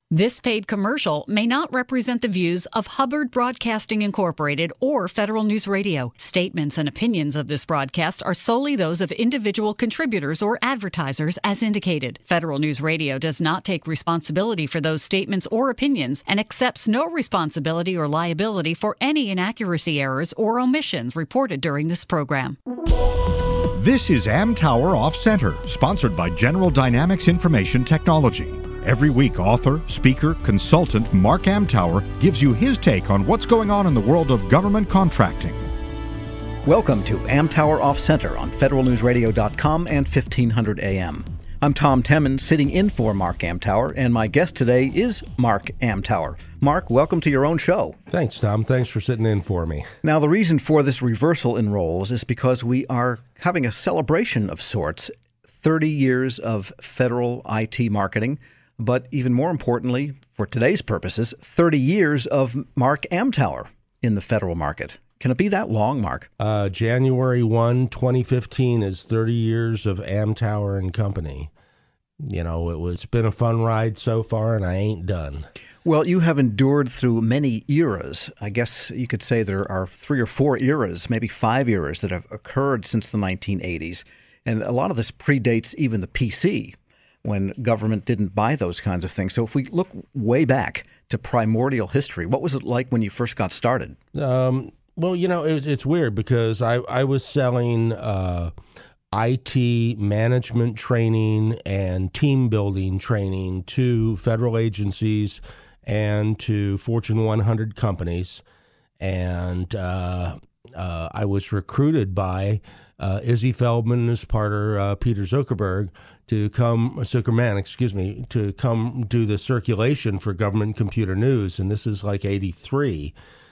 This paid commercial may not represent the views of Hubbard Broadcasting Incorporated or Federal News Radio. Statements and opinions of this broadcast are solely those of individual contributors or advertisers as indicated. Federal News Radio does not take responsibility for those statements or opinions and accepts no responsibility or liability for any inaccuracy, errors, or omissions reported during this program. This is Amtower Off Center, sponsored by General Dynamics Information Technology. Every week, author, speaker, consultant Mark Amtower gives you his take on what's going on in the world of government contracting. Welcome to Amtower Off Center on federalnewsradio.com and 1500 AM. I'm Tom Temin, sitting in for Mark Amtower, and my guest today is Mark Amtower. Mark, welcome to your own show. Thanks, Tom. Thanks for sitting in for me. Now, the reason for this reversal in roles is because we are having a celebration of sorts, 30 years of federal IT marketing, but even more importantly, for today's purposes, 30 years of Mark Amtower in the federal market. Can it be that long, Mark? January 1, 2015 is 30 years of Amtower and Company. You know, it's been a fun ride so far, and I ain't done. Well, you have endured through many eras. I guess you could say there are 3 or 4 eras, maybe 5 eras that have occurred since the 1980s. And a lot of this predates even the PC, when government didn't buy those kinds of things. So if we look way back to primordial history, what was it like when you first got started? Well, you know, it's weird because I was selling IT management training and team building training to federal agencies and to Fortune 100 companies. And I was recruited by Izzy Feldman and his partner, Peter Zuckerman, to come do the circulation for Government Computer News. And this is like 83.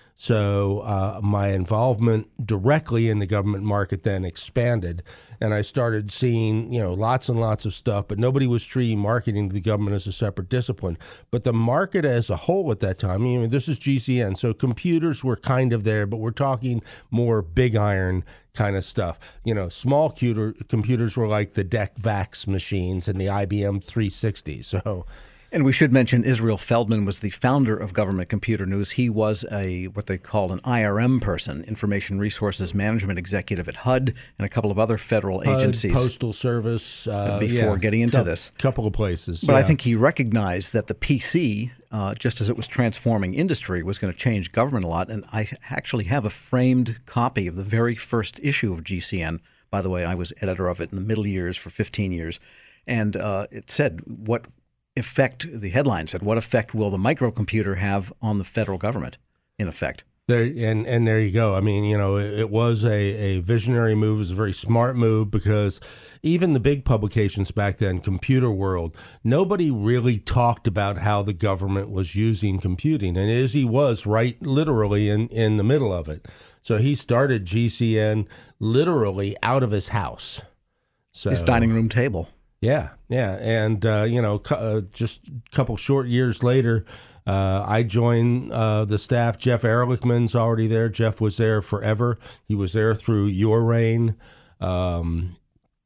So my involvement directly in the government market then expanded, and I started seeing, you know, lots and lots of stuff, but nobody was treating marketing to the government as a separate discipline. But the market as a whole at that time, I mean, this is GCN, so computers were kind of there, but we're talking more big iron kind of stuff. You know, small computers were like the DEC VAX machines and the IBM 360. So. And we should mention Israel Feldman was the founder of Government Computer News. He was what they called an IRM person, Information Resources Management Executive at HUD and a couple of other federal agencies. Postal Service. Before getting into this. A couple of places. But I think he recognized that the PC, just as it was transforming industry, was going to change government a lot. And I actually have a framed copy of the very first issue of GCN. By the way, I was editor of it in the middle years for 15 years. And it said the headline said, what effect will the microcomputer have on the federal government, in effect? There you go. I mean, you know, it was a visionary move. It was a very smart move because even the big publications back then, Computer World, nobody really talked about how the government was using computing. And Izzy was right literally in the middle of it. So he started GCN literally out of his house. So, his dining room table. Yeah. And, you know, just a couple short years later, I joined the staff. Jeff Ehrlichman's already there. Jeff was there forever. He was there through your reign. And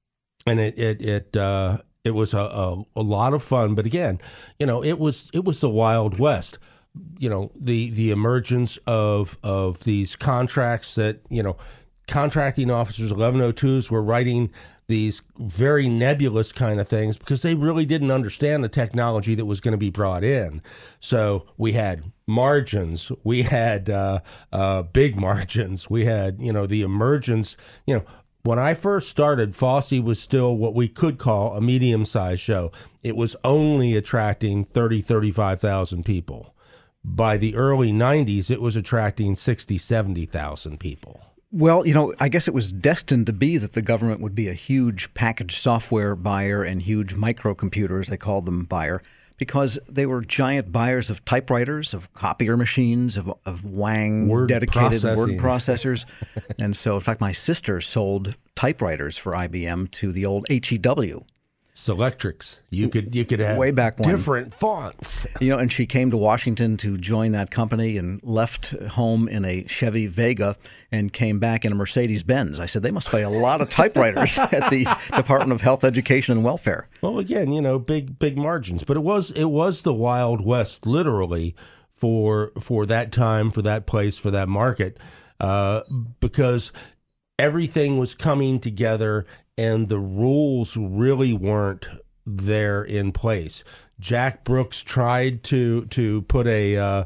it was a lot of fun. But again, you know, it was the Wild West. You know, the emergence of these contracts that, you know, contracting officers, 1102s were writing these very nebulous kind of things because they really didn't understand the technology that was going to be brought in. So we had margins, we had big margins, we had, you know, the emergence. You know, when I first started, Fosse was still what we could call a medium-sized show. It was only attracting 35,000 people. By the early 90s, it was attracting 70,000 people. Well, you know, I guess it was destined to be that the government would be a huge packaged software buyer and huge microcomputers, they called them, buyer, because they were giant buyers of typewriters, of copier machines, of Wang dedicated word processors. And so, in fact, my sister sold typewriters for IBM to the old HEW. Selectrics. You could have way back when. Different fonts. And she came to Washington to join that company and left home in a Chevy Vega and came back in a Mercedes-Benz. I said, they must buy a lot of typewriters at the Department of Health, Education, and Welfare. Well, again, big margins. But it was the Wild West, literally, for that time, for that place, for that market, because everything was coming together and the rules really weren't there in place. Jack Brooks tried to put a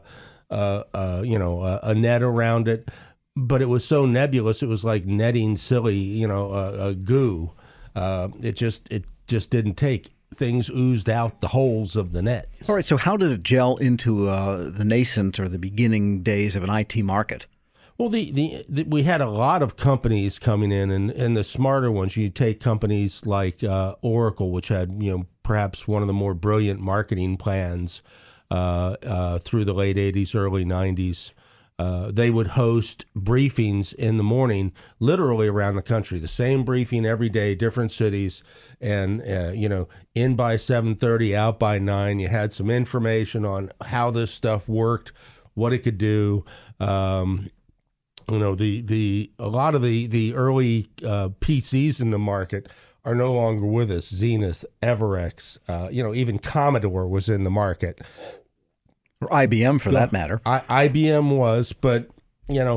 net around it, but it was so nebulous. It was like netting silly, goo. It just didn't take. Things oozed out the holes of the net. All right. So how did it gel into the nascent or the beginning days of an IT market? Well, we had a lot of companies coming in, and the smarter ones. You take companies like Oracle, which had perhaps one of the more brilliant marketing plans through the late '80s, early '90s. They would host briefings in the morning, literally around the country. The same briefing every day, different cities, and in by 7:30, out by 9. You had some information on how this stuff worked, what it could do. A lot of the early PCs in the market are no longer with us. Zenith, Everex, even Commodore was in the market. Or IBM, for that matter. IBM was, but the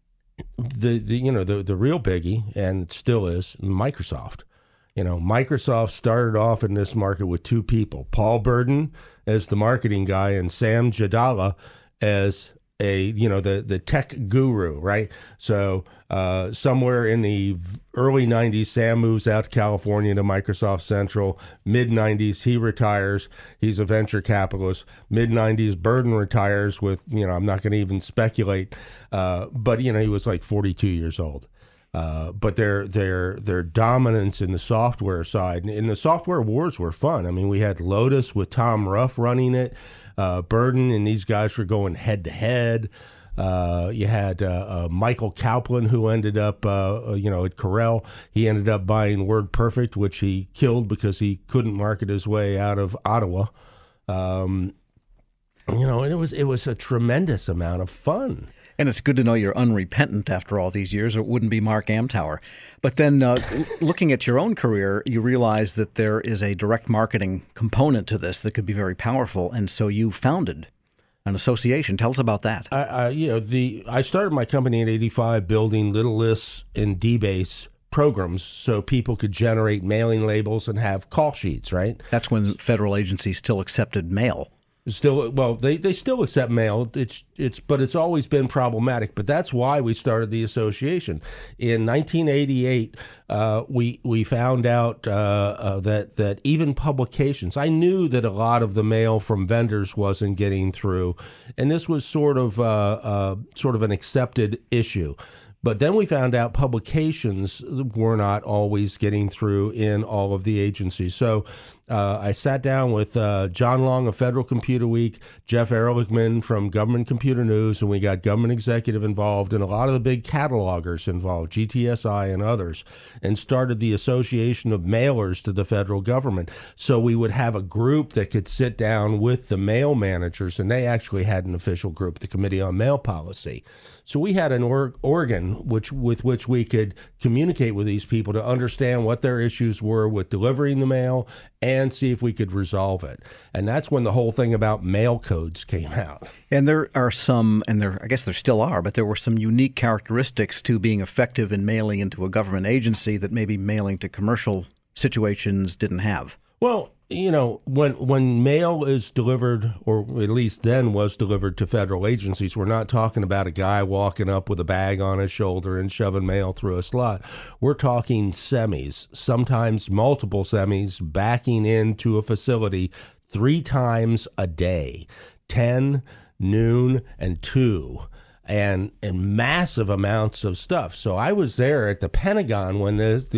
real biggie, and it still is, Microsoft. Microsoft started off in this market with two people: Paul Burden as the marketing guy, and Sam Jadala as the tech guru, right? So somewhere in the early 90s, Sam moves out to California to Microsoft Central. Mid 90s, he retires. He's a venture capitalist. Mid 90s, Burden retires with, I'm not going to even speculate, but he was like 42 years old. But their dominance in the software side, and the software wars were fun. I mean, we had Lotus with Tom Ruff running it. Burden and these guys were going head to head. You had Michael Kaplan, who ended up, at Corel. He ended up buying WordPerfect, which he killed because he couldn't market his way out of Ottawa. And it was a tremendous amount of fun. And it's good to know you're unrepentant after all these years, or it wouldn't be Mark Amtower. But then looking at your own career, you realize that there is a direct marketing component to this that could be very powerful. And so you founded an association. Tell us about that. I started my company in '85 building little lists in DBase programs so people could generate mailing labels and have call sheets, right? That's when federal agencies still accepted mail. Still, well, they still accept mail. But it's always been problematic. But that's why we started the association. In 1988, we found out that even publications. I knew that a lot of the mail from vendors wasn't getting through, and this was sort of an accepted issue. But then we found out publications were not always getting through in all of the agencies. So I sat down with John Long of Federal Computer Week, Jeff Ehrlichman from Government Computer News, and we got Government Executive involved and a lot of the big catalogers involved, GTSI and others, and started the Association of Mailers to the federal government. So we would have a group that could sit down with the mail managers, and they actually had an official group, the Committee on Mail Policy. So we had an organ with which we could communicate with these people to understand what their issues were with delivering the mail and see if we could resolve it. And that's when the whole thing about mail codes came out. And there are some, and I guess there still are, but there were some unique characteristics to being effective in mailing into a government agency that maybe mailing to commercial situations didn't have. Well, when mail is delivered, or at least then was delivered to federal agencies, we're not talking about a guy walking up with a bag on his shoulder and shoving mail through a slot. We're talking semis, sometimes multiple semis, backing into a facility 3 times a day, 10, noon, and 2. And massive amounts of stuff. So I was there at the Pentagon when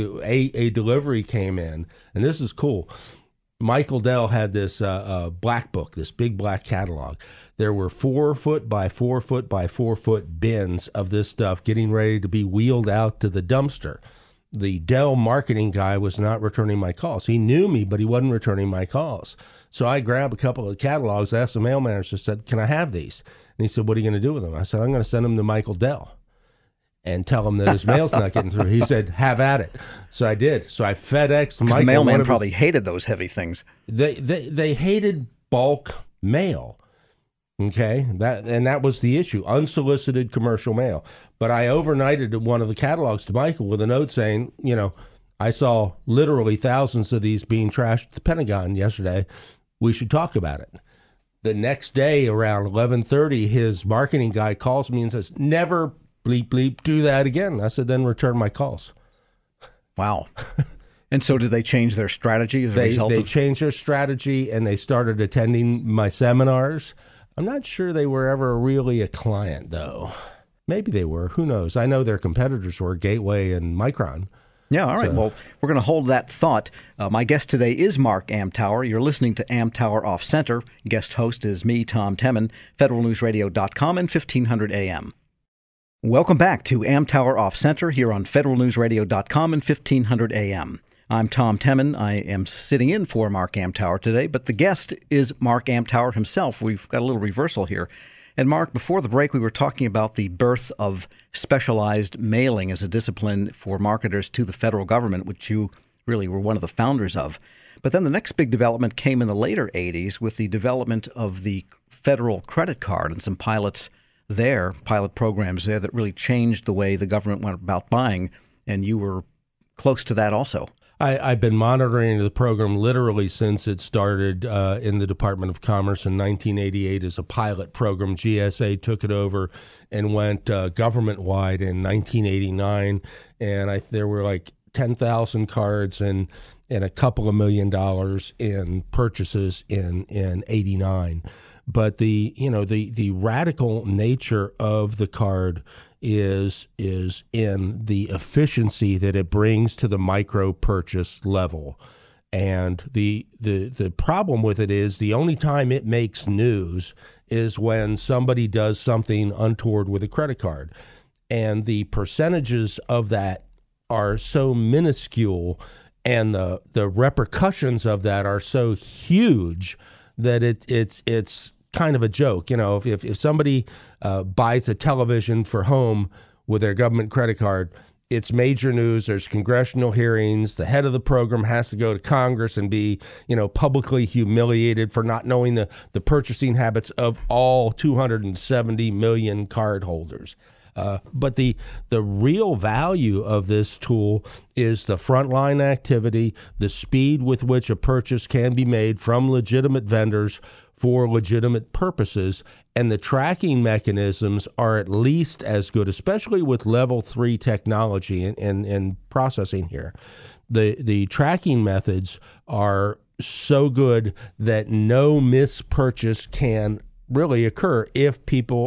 a delivery came in, and this is cool. Michael Dell had this black book, this big black catalog. There were 4-foot by 4-foot by 4-foot bins of this stuff getting ready to be wheeled out to the dumpster. the Dell marketing guy was not returning my calls. He knew me, but he wasn't returning my calls. So I grabbed a couple of catalogs, asked the mail manager, said, "Can I have these?" And he said, "What are you going to do with them?" I said, "I'm going to send them to Michael Dell and tell him that his mail's not getting through." He said, "Have at it." So I did. So I FedExed Michael. The mailman probably hated those heavy things. They hated bulk mail. Okay, that was the issue, unsolicited commercial mail. But I overnighted one of the catalogs to Michael with a note saying, I saw literally thousands of these being trashed at the Pentagon yesterday. We should talk about it. The next day around 11:30, his marketing guy calls me and says, "Never bleep bleep do that again." I said, "Then return my calls." Wow. And so did they change their strategy as a result? They changed their strategy, and they started attending my seminars. I'm not sure they were ever really a client, though. Maybe they were. Who knows? I know their competitors were Gateway and Micron. Yeah, all right. Well, we're going to hold that thought. My guest today is Mark Amtower. You're listening to Amtower Off Center. Guest host is me, Tom Temin, federalnewsradio.com and 1500 AM. Welcome back to Amtower Off Center here on federalnewsradio.com and 1500 AM. I'm Tom Temin. I am sitting in for Mark Amtower today, but the guest is Mark Amtower himself. We've got a little reversal here. And Mark, before the break, we were talking about the birth of specialized mailing as a discipline for marketers to the federal government, which you really were one of the founders of. But then the next big development came in the later 80s with the development of the federal credit card and some pilot programs there that really changed the way the government went about buying. And you were close to that also. I've been monitoring the program literally since it started in the Department of Commerce in 1988 as a pilot program. GSA took it over and went government-wide in 1989, and there were like 10,000 cards and a couple of $1 million in purchases in 89. But the radical nature of the card is in the efficiency that it brings to the micro purchase level. And the problem with it is the only time it makes news is when somebody does something untoward with a credit card. And the percentages of that are so minuscule and the repercussions of that are so huge that it's kind of a joke. If somebody buys a television for home with their government credit card, it's major news. There's congressional hearings. The head of the program has to go to Congress and be, publicly humiliated for not knowing the purchasing habits of all 270 million cardholders. But the real value of this tool is the frontline activity, the speed with which a purchase can be made from legitimate vendors for legitimate purposes, and the tracking mechanisms are at least as good, especially with level 3 technology and processing here. The tracking methods are so good that no mispurchase can really occur if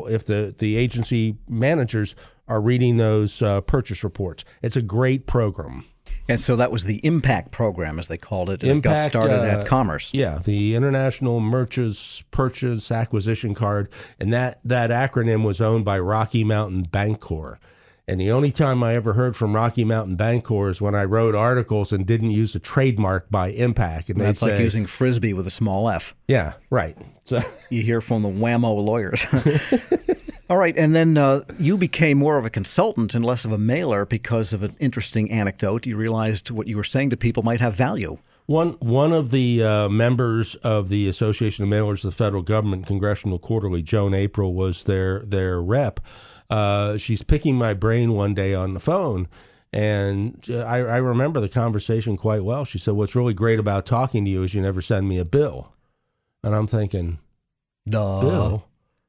the agency managers are reading those purchase reports. It's a great program. And so that was the IMPACT program, as they called it. It got started at Commerce. Yeah, the International Merchants Purchase Acquisition Card. And that acronym was owned by Rocky Mountain Bancorp. And the only time I ever heard from Rocky Mountain Bancorp is when I wrote articles and didn't use a trademark by IMPACT. And that's like using Frisbee with a small f. Yeah, right. So you hear from the whammo lawyers. All right, and then you became more of a consultant and less of a mailer because of an interesting anecdote. You realized what you were saying to people might have value. One of the members of the Association of Mailers of the Federal Government, Congressional Quarterly, Joan April, was their rep. She's picking my brain one day on the phone, and I remember the conversation quite well. She said, "What's really great about talking to you is you never send me a bill." And I'm thinking, duh. Bill?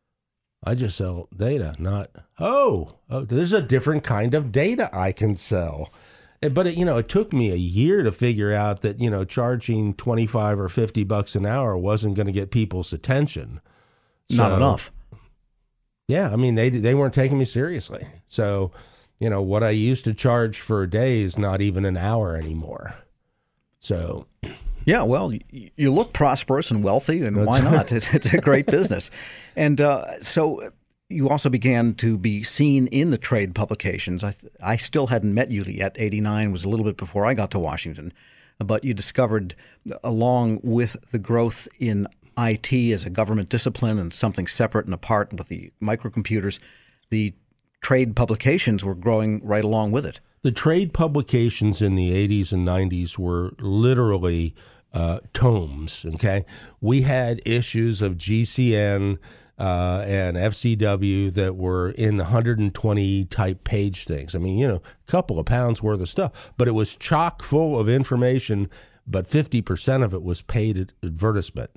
I just sell data, not, oh, there's a different kind of data I can sell. But it took me a year to figure out that, charging $25 or $50 an hour wasn't going to get people's attention. Not enough. Yeah, I mean, they weren't taking me seriously. So, what I used to charge for a day is not even an hour anymore. So, yeah, well, you look prosperous and wealthy, and why not? It's a great business. And so you also began to be seen in the trade publications. I still hadn't met you yet. 89 was a little bit before I got to Washington. But you discovered, along with the growth in IT as a government discipline and something separate and apart with the microcomputers, the trade publications were growing right along with it. The trade publications in the 80s and 90s were literally tomes, okay? We had issues of GCN and FCW that were in the 120 type page things. I mean, a couple of pounds worth of stuff, but it was chock full of information, but 50% of it was paid advertisement.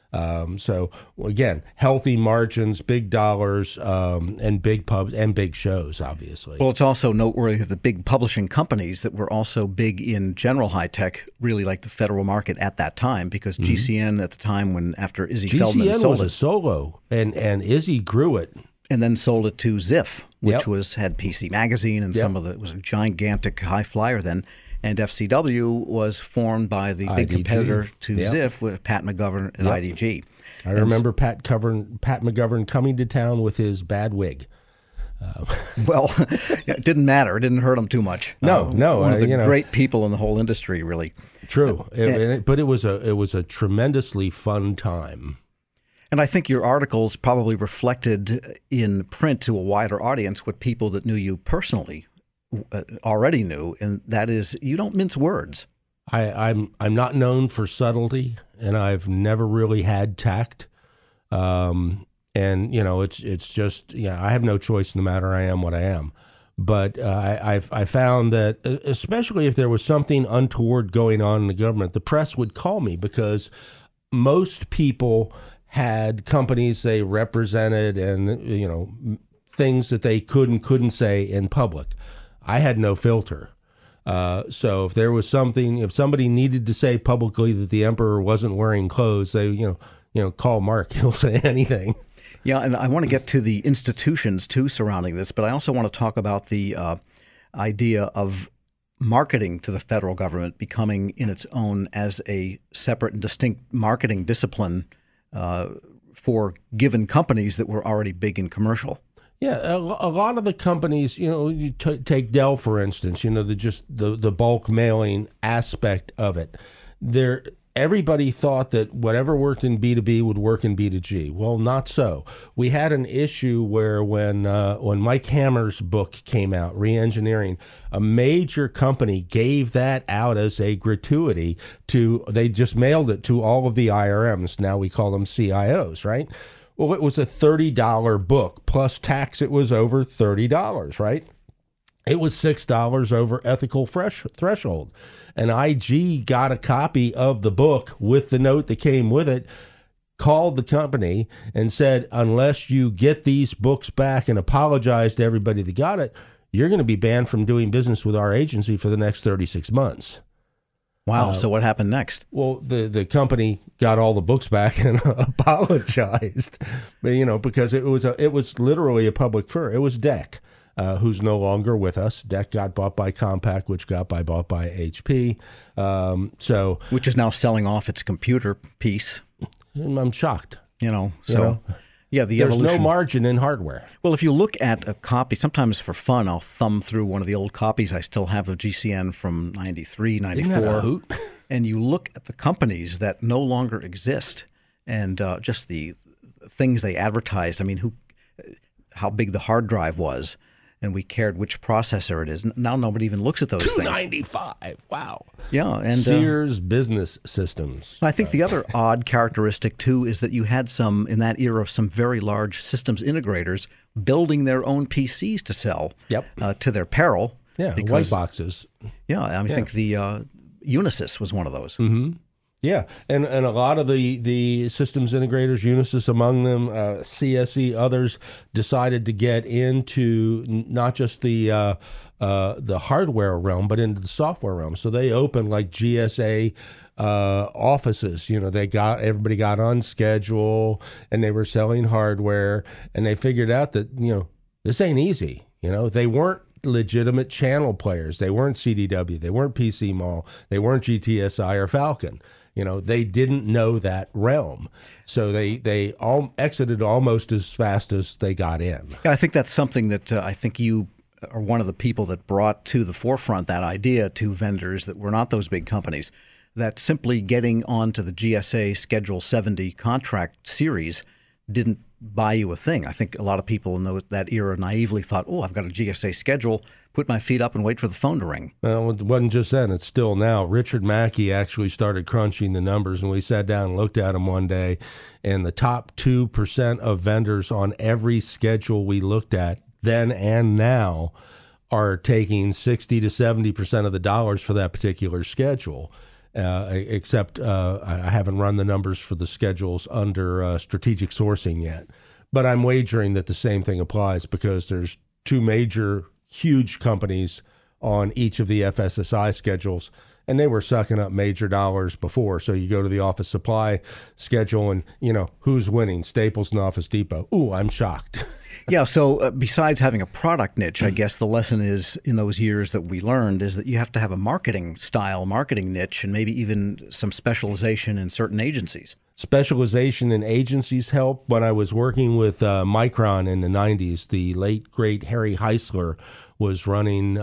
So again, healthy margins, big dollars, and big pubs and big shows, obviously. Well, it's also noteworthy that the big publishing companies that were also big in general high tech really liked the federal market at that time, because GCN at the time, after Izzy Feldman sold it. GCN was a solo, and Izzy grew it. And then sold it to Ziff, which had PC Magazine and it was a gigantic high flyer then. And FCW was formed by the big competitor to Ziff with Pat McGovern and IDG. I remember Pat McGovern coming to town with his bad wig. Well, it didn't matter. It didn't hurt him too much. No. One of the great people in the whole industry, really. True. But it was a tremendously fun time. And I think your articles probably reflected in print to a wider audience what people that knew you personally already knew, and that is you don't mince words. I'm not known for subtlety, and I've never really had tact. And it's just I have no choice. No matter I am what I am. But I found that especially if there was something untoward going on in the government, the press would call me, because most people had companies they represented and things that they couldn't say in public. I had no filter. So if there was something, if somebody needed to say publicly that the emperor wasn't wearing clothes, they, call Mark. He'll say anything. Yeah, and I want to get to the institutions, too, surrounding this, but I also want to talk about the idea of marketing to the federal government becoming in its own as a separate and distinct marketing discipline for given companies that were already big in commercial. Yeah, a lot of the companies, you take Dell, for instance, the bulk mailing aspect of it. Everybody thought that whatever worked in B2B would work in B2G. Well, not so. We had an issue where when Mike Hammer's book came out, Reengineering, a major company gave that out as a gratuity they just mailed it to all of the IRMs. Now we call them CIOs, right? Well, it was a $30 book plus tax. It was over $30, right? It was $6 over ethical threshold. And IG got a copy of the book with the note that came with it, called the company and said, unless you get these books back and apologize to everybody that got it, you're going to be banned from doing business with our agency for the next 36 months. Wow. So what happened next? Well, the company got all the books back and apologized, because it was literally a public fur. It was DEC, who's no longer with us. DEC got bought by Compaq, which got bought by HP. Which is now selling off its computer piece. I'm shocked. Yeah, the There's evolution. no margin in hardware. Well, if you look at a copy, sometimes for fun, I'll thumb through one of the old copies I still have of GCN from 93, 94. Isn't that a hoot? And you look at the companies that no longer exist and just the things they advertised. I mean, how big the hard drive was, and we cared which processor it is. Now nobody even looks at those things. 295. Wow. Yeah, and Sears Business Systems. I think the other odd characteristic too is that you had in that era, some very large systems integrators building their own PCs to sell. Yep. To their peril. Yeah, white boxes. Yeah, I think the Unisys was one of those. Mm-hmm. Yeah, and a lot of the systems integrators, Unisys among them, CSE, others, decided to get into not just the hardware realm, but into the software realm. So they opened like GSA offices. Everybody got on schedule, and they were selling hardware, and they figured out that this ain't easy. They weren't legitimate channel players. They weren't CDW, they weren't PC Mall, they weren't GTSI or Falcon. They didn't know that realm. So they all exited almost as fast as they got in. Yeah, I think that's something that I think you are one of the people that brought to the forefront that idea to vendors that were not those big companies, that simply getting onto the GSA Schedule 70 contract series didn't buy you a thing. I think a lot of people in that era naively thought, oh, I've got a GSA schedule, put my feet up and wait for the phone to ring. Well, it wasn't just then. It's still now. Richard Mackey actually started crunching the numbers, and we sat down and looked at them one day, and the top 2% of vendors on every schedule we looked at then and now are taking 60 to 70% of the dollars for that particular schedule. Except I haven't run the numbers for the schedules under strategic sourcing yet. But I'm wagering that the same thing applies, because there's two major, huge companies on each of the FSSI schedules, and they were sucking up major dollars before. So you go to the office supply schedule and, who's winning? Staples and Office Depot. Ooh, I'm shocked. Yeah, so besides having a product niche, I guess the lesson is in those years that we learned is that you have to have a marketing niche, and maybe even some specialization in certain agencies. Specialization in agencies help. When I was working with Micron in the 90s, the late, great Harry Heisler was running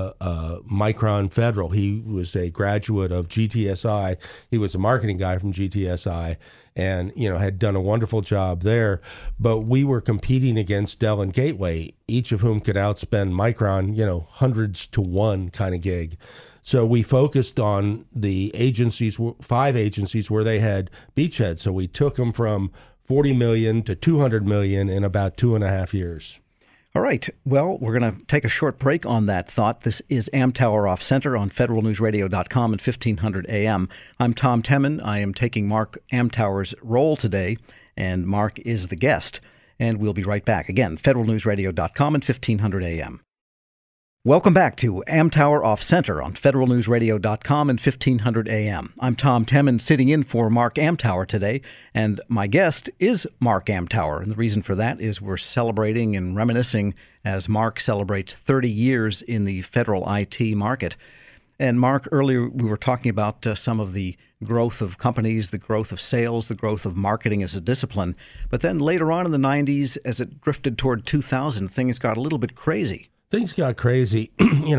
Micron Federal. He was a graduate of GTSI. He was a marketing guy from GTSI and, had done a wonderful job there. But we were competing against Dell and Gateway, each of whom could outspend Micron, hundreds to one kind of gig. So we focused on the agencies, 5 agencies where they had beachheads. So we took them from 40 million to 200 million in about 2.5 years. All right. Well, we're going to take a short break on that thought. This is Amtower Off Center on federalnewsradio.com at 1500 AM. I'm Tom Temin. I am taking Mark Amtower's role today, and Mark is the guest. And we'll be right back. Again, federalnewsradio.com at 1500 AM. Welcome back to Amtower Off Center on federalnewsradio.com and 1500 AM. I'm Tom Temin, sitting in for Mark Amtower today, and my guest is Mark Amtower. And the reason for that is we're celebrating and reminiscing as Mark celebrates 30 years in the federal IT market. And Mark, earlier we were talking about some of the growth of companies, the growth of sales, the growth of marketing as a discipline. But then later on in the 90s, as it drifted toward 2000, things got a little bit crazy. Things got crazy.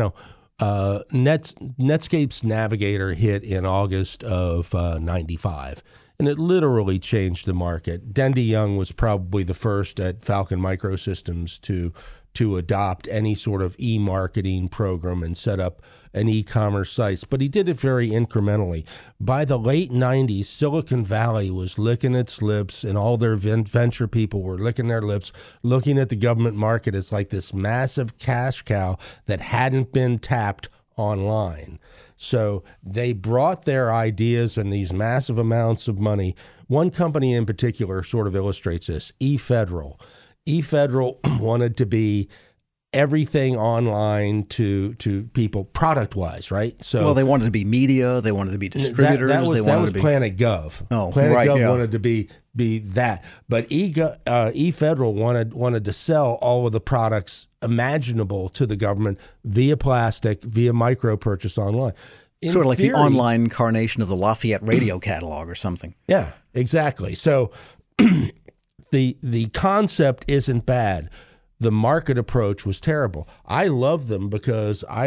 Netscape's Navigator hit in August of 95, and it literally changed the market. Dendy Young was probably the first at Falcon Microsystems to adopt any sort of e-marketing program and set up an e-commerce site, but he did it very incrementally. By the late 90s, Silicon Valley was licking its lips, and all their venture people were licking their lips, looking at the government market as like this massive cash cow that hadn't been tapped online. So they brought their ideas and these massive amounts of money. One company in particular sort of illustrates this, eFederal. eFederal wanted to be everything online to people product-wise, right? So, well, they wanted to be media, they wanted to be distributors. That was Planet Gov. Oh, Planet right, Gov yeah. wanted to be that. But eFederal wanted to sell all of the products imaginable to the government via plastic, via micro purchase online. Sort of like the online incarnation of the Lafayette radio catalog or something. Yeah, exactly. So the concept isn't bad. The market approach was terrible. I love them because I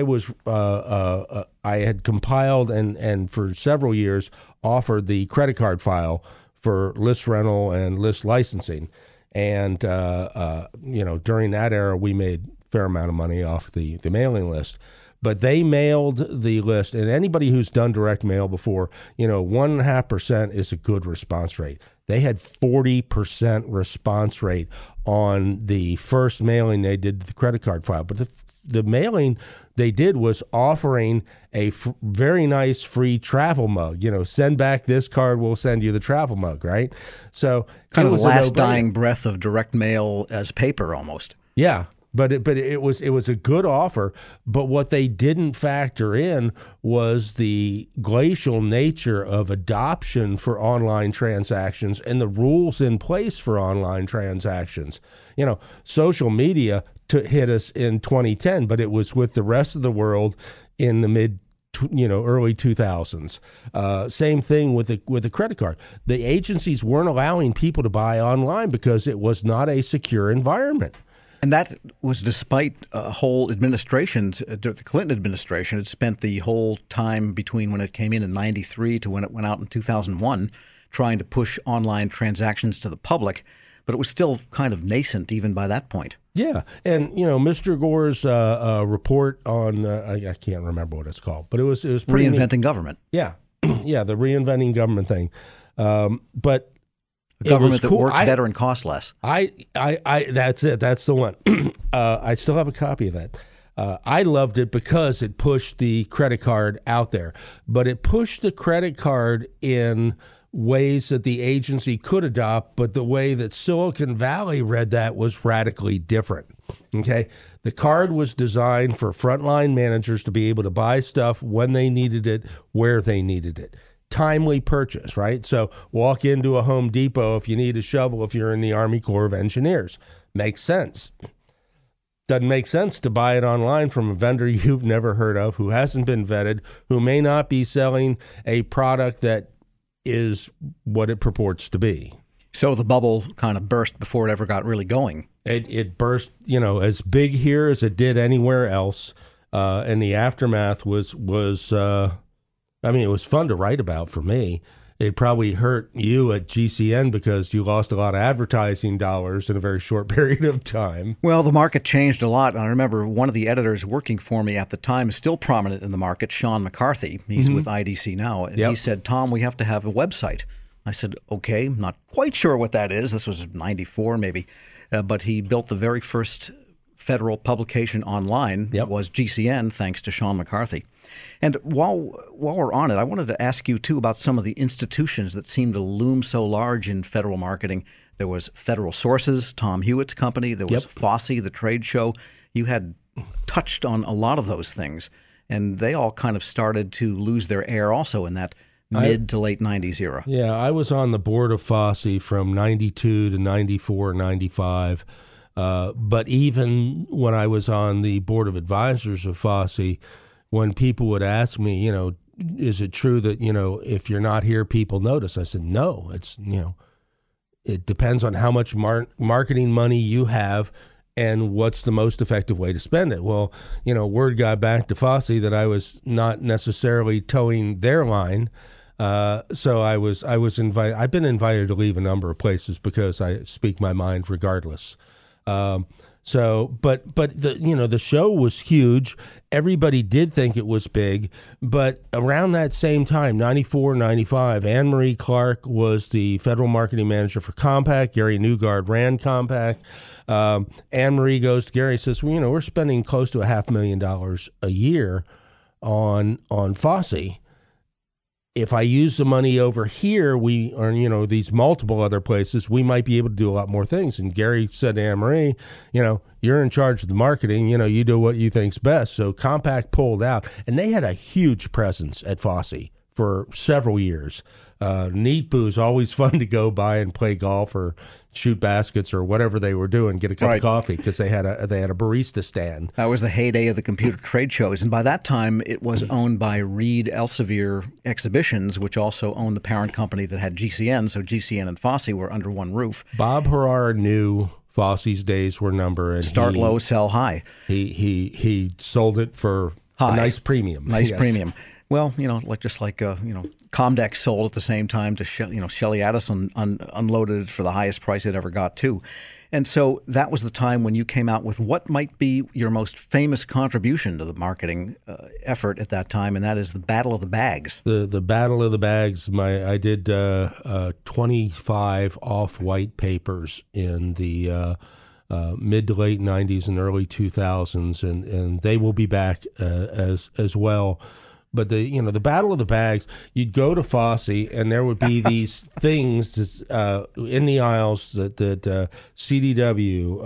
had compiled and for several years offered the credit card file for list rental and list licensing. And, during that era, we made a fair amount of money off the mailing list. But they mailed the list, and anybody who's done direct mail before, 1.5% is a good response rate. They had 40% response rate on the first mailing they did to the credit card file. But the mailing they did was offering a very nice free travel mug. Send back this card, we'll send you the travel mug, right? So kind of the last dying breath of direct mail as paper almost. Yeah. But it was a good offer. But what they didn't factor in was the glacial nature of adoption for online transactions and the rules in place for online transactions. You know, social media hit us in 2010, but it was with the rest of the world in the early 2000s. Same thing with the credit card. The agencies weren't allowing people to buy online because it was not a secure environment. And that was despite whole administrations. The Clinton administration had spent the whole time between when it came in 93 to when it went out in 2001 trying to push online transactions to the public. But it was still kind of nascent even by that point. Yeah. And, you know, Mr. Gore's report on, I can't remember what it's called, but it was pretty Reinventing Government. Yeah. Yeah, the Reinventing Government thing. But a government that works better and costs less. That's it. That's the one. I still have a copy of that. I loved it because it pushed the credit card out there, but it pushed the credit card in ways that the agency could adopt, but the way that Silicon Valley read that was radically different. Okay. The card was designed for frontline managers to be able to buy stuff when they needed it, where they needed it. Timely purchase, right? So walk into a Home Depot if you need a shovel if you're in the Army Corps of Engineers. Makes sense. Doesn't make sense to buy it online from a vendor you've never heard of, who hasn't been vetted, who may not be selling a product that is what it purports to be. So the bubble kind of burst before it ever got really going. It burst, you know, as big here as it did anywhere else. And the aftermath was I mean, it was fun to write about for me. It probably hurt you at GCN because you lost a lot of advertising dollars in a very short period of time. Well, the market changed a lot. I remember one of the editors working for me at the time, still prominent in the market, Sean McCarthy. He's with IDC now. And he said, Tom, we have to have a website. I said, okay, I'm not quite sure what that is. This was 94 maybe. But he built the very first federal publication online. It was GCN, thanks to Sean McCarthy. And while we're on it, I wanted to ask you, too, about some of the institutions that seem to loom so large in federal marketing. There was Federal Sources, Tom Hewitt's company. There was FOSSI, the trade show. You had touched on a lot of those things, and they all kind of started to lose their air also in that mid to late 90s era. Yeah, I was on the board of FOSSI from 92 to 94, 95. But even when I was on the board of advisors of FOSSI, when people would ask me, you know, is it true that, you know, if you're not here, people notice? I said, no, it's, you know, it depends on how much marketing money you have and what's the most effective way to spend it. Well, you know, word got back to FOSSI that I was not necessarily towing their line. So I was invited. I've been invited to leave a number of places because I speak my mind regardless. But the show was huge. Everybody did think it was big, but around that same time, 94, 95, Anne Marie Clark was the federal marketing manager for Compaq. Gary Newgard ran Compaq. Anne Marie goes to Gary and says, well, you know, we're spending close to $500,000 a year on FOSSI. If I use the money over here, these multiple other places, we might be able to do a lot more things. And Gary said to Anne Marie, you know, you're in charge of the marketing, you know, you do what you think's best. So Compaq pulled out, and they had a huge presence at FOSSI for several years. Neat Booze, always fun to go by and play golf or shoot baskets or whatever they were doing, get a cup of coffee, because they had a barista stand. That was the heyday of the computer trade shows, and by that time it was owned by Reed Elsevier Exhibitions, which also owned the parent company that had GCN. So GCN and FOSSI were under one roof. Bob Harrar knew FOSSI's days were numbered. Start low, sell high. He sold it for a nice premium. Nice premium. Well, you know, like Comdex sold at the same time to Shelley Addison unloaded it for the highest price it ever got too. And so that was the time when you came out with what might be your most famous contribution to the marketing effort at that time, and that is the Battle of the Bags. The Battle of the Bags. I did 25 off-white papers in the mid to late 90s and early 2000s, and they will be back as well. But the Battle of the Bags, you'd go to Fosse, and there would be these things in the aisles that CDW,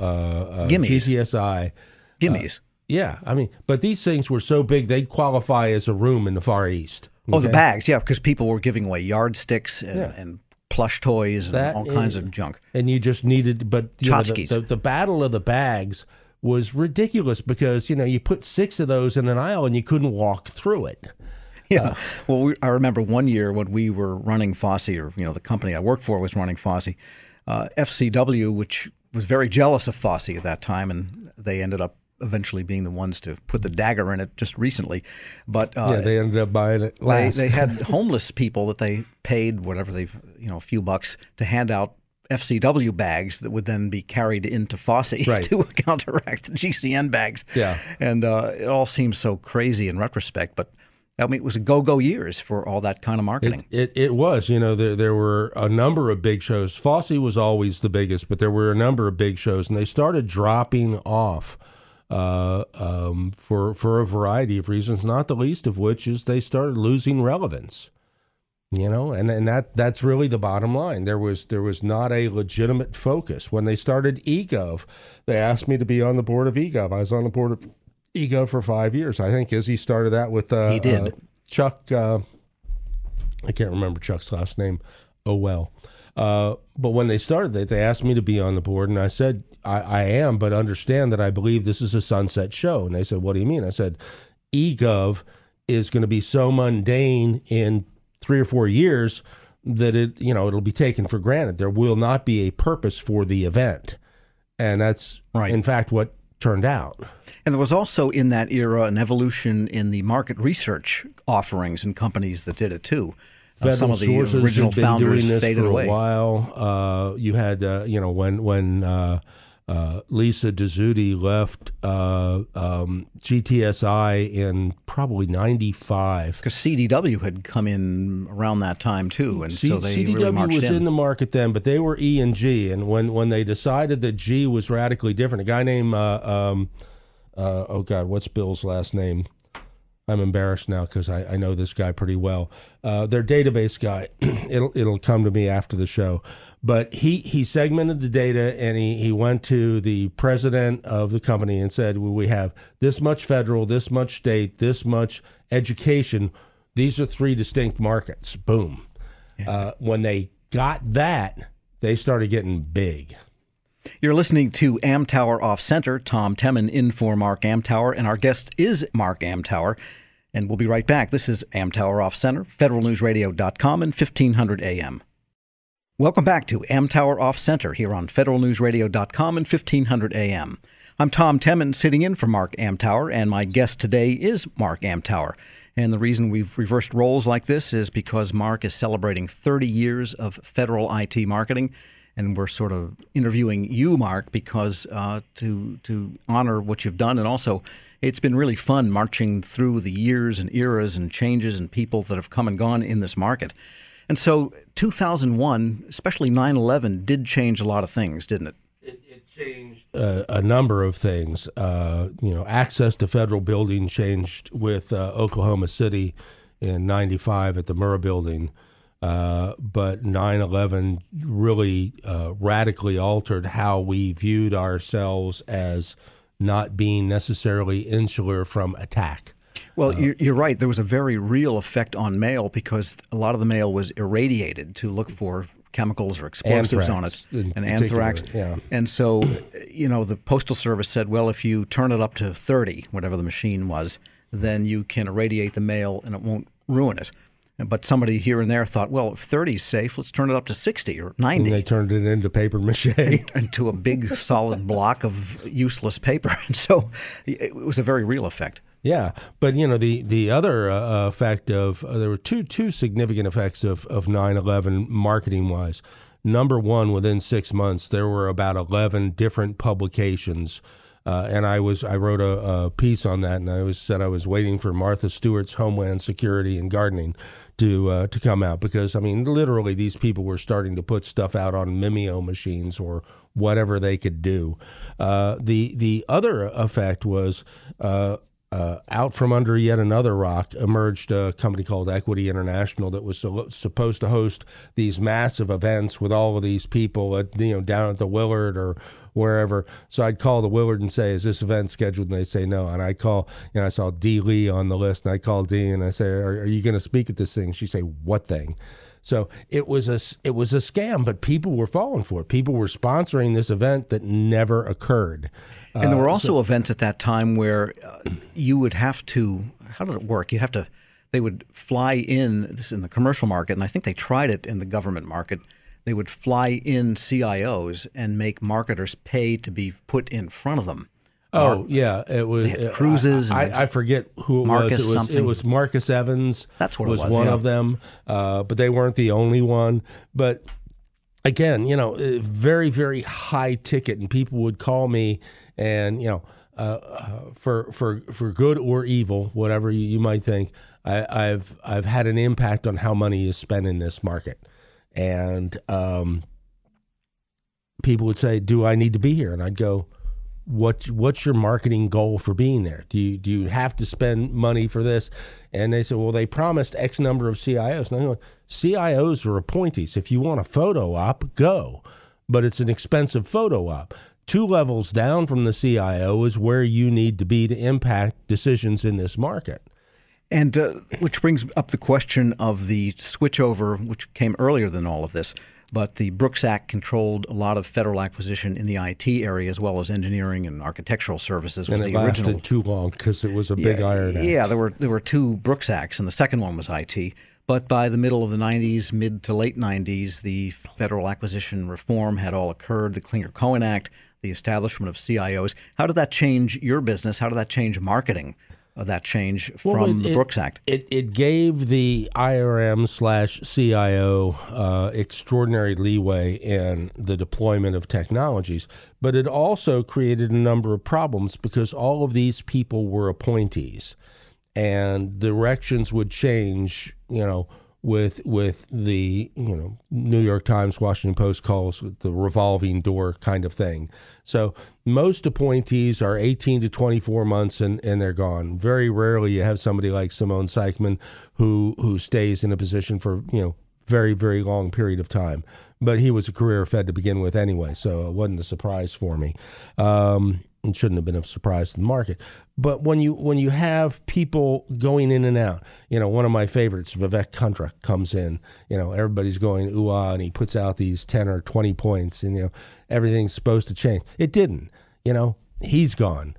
GTSI, Gimmies. yeah, I mean, but these things were so big they'd qualify as a room in the Far East. Okay? Oh, the bags, yeah, because people were giving away yardsticks and plush toys and all kinds of junk. And you just needed, but tchotchkes. The Battle of the Bags was ridiculous because, you put 6 of those in an aisle and you couldn't walk through it. Yeah. Well, I remember one year when we were running Fosse, or, the company I worked for was running Fosse, FCW, which was very jealous of Fosse at that time, and they ended up eventually being the ones to put the dagger in it just recently. But they ended up buying it last. They had homeless people that they paid whatever a few bucks to hand out FCW bags that would then be carried into Fosse to counteract the GCN bags. Yeah. And it all seems so crazy in retrospect, but I mean, it was a go-go years for all that kind of marketing. It was. There were a number of big shows. Fosse was always the biggest, but there were a number of big shows, and they started dropping off for a variety of reasons, not the least of which is they started losing relevance. And that's really the bottom line. There was not a legitimate focus. When they started eGov, they asked me to be on the board of eGov. I was on the board of eGov for 5 years. I think Izzy started that with he did. Chuck. I can't remember Chuck's last name. Oh well. But when they started it, they asked me to be on the board, and I said, I am, but understand that I believe this is a sunset show. And they said, what do you mean? I said, eGov is going to be so mundane in 3 or 4 years that it'll be taken for granted. There will not be a purpose for the event. And that's, in fact, what turned out. And there was also in that era an evolution in the market research offerings and companies that did it too. Some of the original founders faded away. For a while. You had, when Lisa Dezzutti left GTSI in probably 95. Because CDW had come in around that time too, and so they CDW really marched was in the market then, but they were E&G, and when they decided that G was radically different, a guy named what's Bill's last name? I'm embarrassed now because I know this guy pretty well. Their database guy, it'll come to me after the show. But he segmented the data, and he went to the president of the company and said, well, we have this much federal, this much state, this much education. These are 3 distinct markets. Boom. Yeah. When they got that, they started getting big. You're listening to Amtower Off Center. Tom Temin in for Mark Amtower, and our guest is Mark Amtower. And we'll be right back. This is Amtower Off Center, federalnewsradio.com and 1500 AM. Welcome back to Amtower Off Center here on federalnewsradio.com and 1500 AM. I'm Tom Temin, sitting in for Mark Amtower, and my guest today is Mark Amtower. And the reason we've reversed roles like this is because Mark is celebrating 30 years of federal IT marketing. And we're sort of interviewing you, Mark, because to honor what you've done. And also, it's been really fun marching through the years and eras and changes and people that have come and gone in this market. And so 2001, especially 9/11, did change a lot of things, didn't it? It changed a number of things. Access to federal buildings changed with Oklahoma City in 95 at the Murrah Building. But 9/11 really radically altered how we viewed ourselves as not being necessarily insular from attack. Well, you're right. There was a very real effect on mail because a lot of the mail was irradiated to look for chemicals or explosives on it, and anthrax. Yeah. And so, the Postal Service said, well, if you turn it up to 30, whatever the machine was, then you can irradiate the mail and it won't ruin it. But somebody here and there thought, well, if 30 is safe, let's turn it up to 60 or 90. And they turned it into paper mache. Into a big solid block of useless paper. And so it was a very real effect. Yeah. But, the other effect of there were two significant effects of 9/11 marketing-wise. Number one, within 6 months, there were about 11 different publications. And I wrote a piece on that, and I said I was waiting for Martha Stewart's Homeland Security and Gardening to come out because, literally these people were starting to put stuff out on Mimeo machines or whatever they could do. The other effect was out from under yet another rock emerged a company called Equity International that was supposed to host these massive events with all of these people at, down at the Willard or wherever. So I'd call the Willard and say, is this event scheduled? And they say no. And I'd call, I saw Dee Lee on the list, and I'd call Dee and I say, are you going to speak at this thing? She'd say, what thing? So it was a scam, but people were falling for it. People were sponsoring this event that never occurred. And there were also events at that time where you would have to, how did it work? They would fly in, this is in the commercial market, and I think they tried it in the government market. They would fly in CIOs and make marketers pay to be put in front of them. Oh, yeah. It was they had cruises. I forget who it Marcus was. Something. It was Marcus Evans. That's what it was. One of them, but they weren't the only one. But again, very, very high ticket, and people would call me, and for good or evil, whatever you might think, I've had an impact on how money is spent in this market, and people would say, "Do I need to be here?" And I'd go, What's your marketing goal for being there? Do you have to spend money for this? And they said, well, they promised X number of CIOs. And I go, CIOs are appointees. If you want a photo op, go. But it's an expensive photo op. 2 levels down from the CIO is where you need to be to impact decisions in this market. And which brings up the question of the switchover, which came earlier than all of this. But the Brooks Act controlled a lot of federal acquisition in the IT area, as well as engineering and architectural services. And it lasted too long because it was a big iron act. Yeah, there were 2 Brooks Acts, and the second one was IT. But by the middle of the 90s, mid to late 90s, the federal acquisition reform had all occurred, the Clinger-Cohen Act, the establishment of CIOs. How did that change your business? How did that change marketing? That change from the Brooks Act? It gave the IRM/CIO extraordinary leeway in the deployment of technologies, but it also created a number of problems because all of these people were appointees, and directions would change, with the New York Times, Washington Post calls it the revolving door kind of thing. So most appointees are 18 to 24 months and they're gone. Very rarely you have somebody like Simone Seichmann who stays in a position for very, very long period of time. But he was a career Fed to begin with anyway, so it wasn't a surprise for me. It shouldn't have been a surprise to the market. But when you have people going in and out, one of my favorites, Vivek Kundra, comes in, everybody's going ooh-ah, and he puts out these 10 or 20 points, and everything's supposed to change. It didn't. He's gone.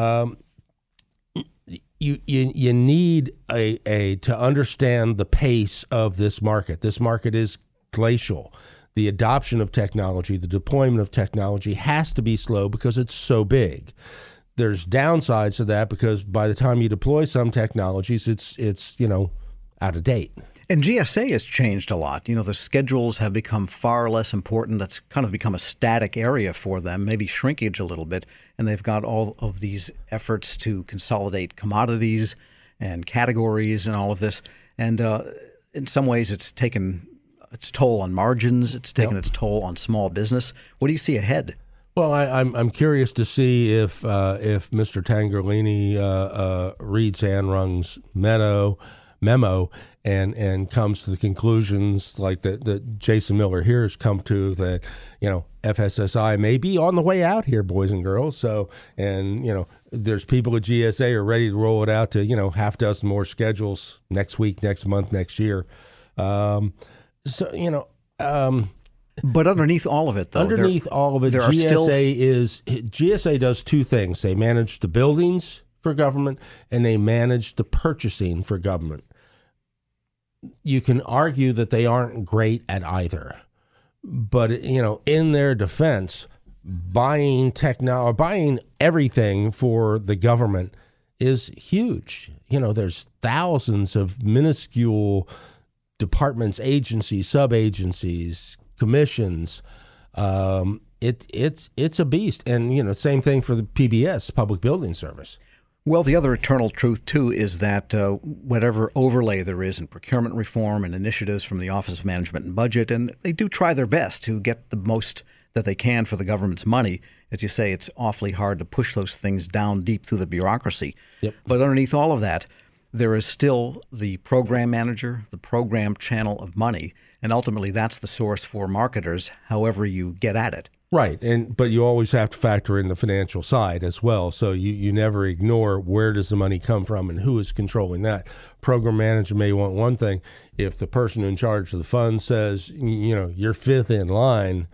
You need to understand the pace of this market. This market is glacial. The adoption of technology, the deployment of technology has to be slow because it's so big. There's downsides to that because by the time you deploy some technologies, it's out of date. And GSA has changed a lot. The schedules have become far less important. That's kind of become a static area for them, maybe shrinkage a little bit. And they've got all of these efforts to consolidate commodities and categories and all of this. And in some ways, it's taken its toll on margins. It's taken its toll on small business. What do you see ahead? Well, I'm curious to see if Mr. Tangherlini reads Anne Rung's memo and comes to the conclusions like that Jason Miller here has come to, that FSSI may be on the way out here, boys and girls. So, and there's people at GSA are ready to roll it out to half dozen more schedules next week, next month, next year. But underneath all of it, though, GSA does 2 things. They manage the buildings for government and they manage the purchasing for government. You can argue that they aren't great at either, but in their defense, buying everything for the government is huge. There's thousands of minuscule departments, agencies, sub-agencies, commissions. It's a beast. And, same thing for the PBS, Public Building Service. Well, the other eternal truth, too, is that whatever overlay there is in procurement reform and initiatives from the Office of Management and Budget, and they do try their best to get the most that they can for the government's money. As you say, it's awfully hard to push those things down deep through the bureaucracy. Yep. But underneath all of that, there is still the program manager, the program channel of money, and ultimately that's the source for marketers, however you get at it. Right, but you always have to factor in the financial side as well. So you never ignore where does the money come from and who is controlling that. Program manager may want one thing. If the person in charge of the fund says, you're fifth in line,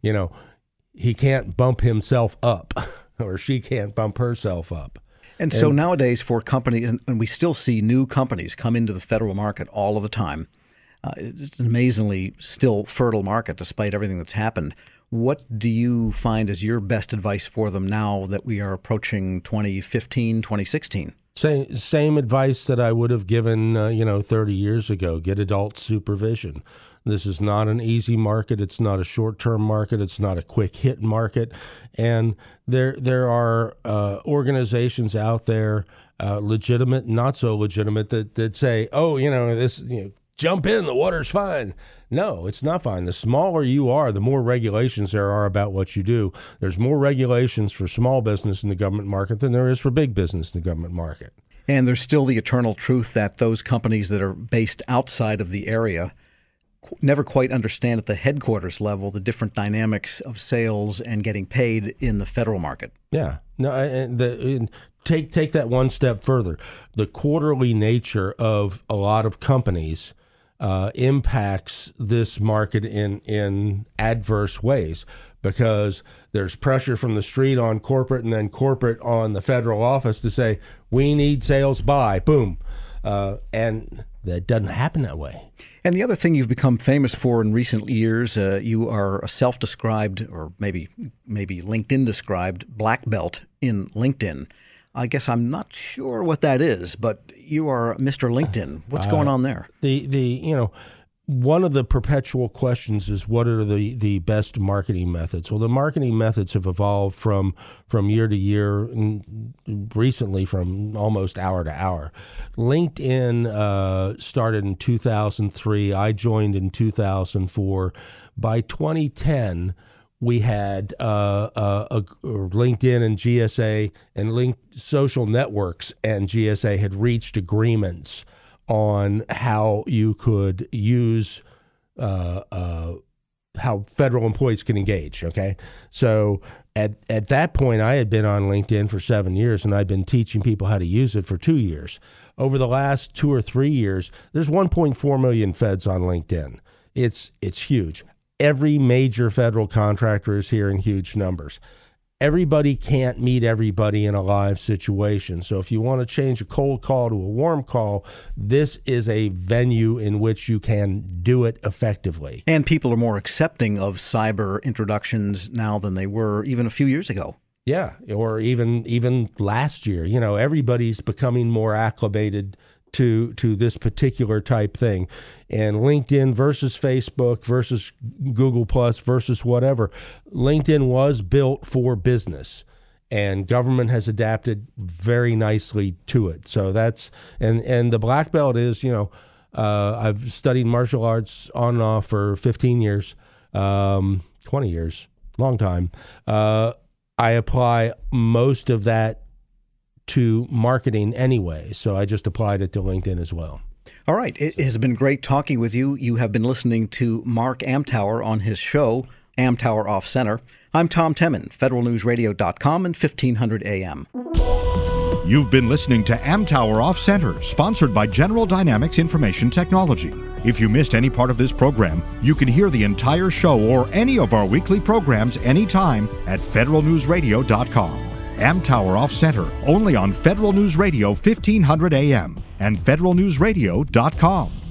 he can't bump himself up or she can't bump herself up. And so nowadays for companies, and we still see new companies come into the federal market all of the time. It's an amazingly still fertile market despite everything that's happened. What do you find as your best advice for them now that we are approaching 2015, 2016? Same advice that I would have given, 30 years ago. Get adult supervision. This is not an easy market. It's not a short-term market. It's not a quick hit market. And there are organizations out there, legitimate, not so legitimate, that say, jump in, the water's fine. No, it's not fine. The smaller you are, the more regulations there are about what you do. There's more regulations for small business in the government market than there is for big business in the government market. And there's still the eternal truth that those companies that are based outside of the area never quite understand at the headquarters level the different dynamics of sales and getting paid in the federal market. Yeah. No, take that one step further. The quarterly nature of a lot of companies impacts this market in adverse ways because there's pressure from the street on corporate and then corporate on the federal office to say, we need sales by, boom. And that doesn't happen that way. And the other thing you've become famous for in recent years, you are a self-described, or maybe LinkedIn-described, black belt in LinkedIn. I guess I'm not sure what that is, but you are Mr. LinkedIn. What's going on there? One of the perpetual questions is what are the best marketing methods? Well, the marketing methods have evolved from year to year, and recently from almost hour to hour. LinkedIn started in 2003. I joined in 2004. By 2010, we had LinkedIn and GSA and social networks and GSA had reached agreements on how you could use how federal employees can engage. Okay, so at that point, I had been on LinkedIn for 7 years, and I'd been teaching people how to use it for 2 years. Over the last 2 or 3 years, there's 1.4 million feds on LinkedIn. It's huge. Every major federal contractor is here in huge numbers. Everybody can't meet everybody in a live situation. So if you want to change a cold call to a warm call, this is a venue in which you can do it effectively. And people are more accepting of cyber introductions now than they were even a few years ago. Yeah, or even last year. Everybody's becoming more acclimated to this particular type thing. And LinkedIn versus Facebook versus Google Plus versus whatever, LinkedIn was built for business, and government has adapted very nicely to it. So that's, and the black belt is, I've studied martial arts on and off for 15 years, 20 years, long time. I apply most of that to marketing anyway, so I just applied it to LinkedIn as well. All right. It has been great talking with you. You have been listening to Mark Amtower on his show, Amtower Off Center. I'm Tom Temin, federalnewsradio.com and 1500 AM. You've been listening to Amtower Off Center, sponsored by General Dynamics Information Technology. If you missed any part of this program, you can hear the entire show or any of our weekly programs anytime at federalnewsradio.com. Amtower Off Center, only on Federal News Radio 1500 AM and federalnewsradio.com.